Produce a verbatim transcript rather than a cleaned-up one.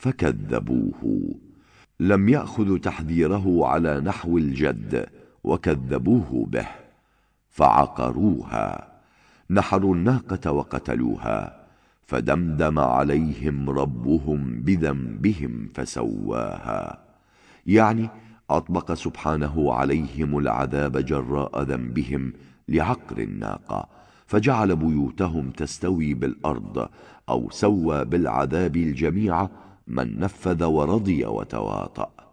فكذبوه. لم يأخذوا تحذيره على نحو الجد وكذبوه به، فعقروها، نحروا الناقة وقتلوها، فدمدم عليهم ربهم بذنبهم فسواها. يعني أطبق سبحانه عليهم العذاب جراء ذنبهم لعقر الناقة، فجعل بيوتهم تستوي بالأرض، أو سوى بالعذاب الجميع من نفذ ورضي وتواطأ.